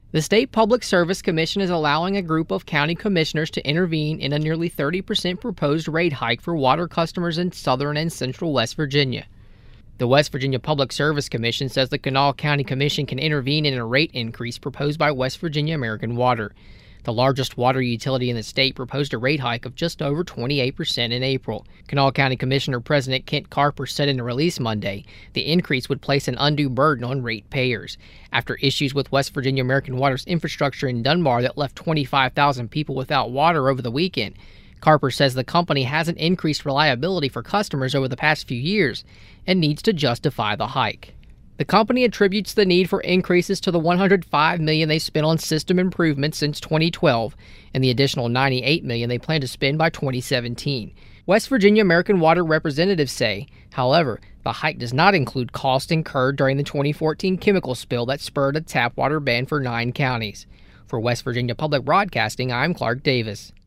The State Public Service Commission is allowing a group of county commissioners to intervene in a nearly 30% proposed rate hike for water customers in southern and central West Virginia. The West Virginia Public Service Commission says the Kanawha County Commission can intervene in a rate increase proposed by West Virginia American Water. The largest water utility in the state proposed a rate hike of just over 28% in April. Kanawha County Commissioner President Kent Carper said in a release Monday the increase would place an undue burden on ratepayers. After issues with West Virginia American Water's infrastructure in Dunbar that left 25,000 people without water over the weekend, Carper says the company hasn't increased reliability for customers over the past few years and needs to justify the hike. The company attributes the need for increases to the $105 million they spent on system improvements since 2012 and the additional $98 million they plan to spend by 2017. West Virginia American Water representatives say, however, the hike does not include costs incurred during the 2014 chemical spill that spurred a tap water ban for 9 counties. For West Virginia Public Broadcasting, I'm Clark Davis.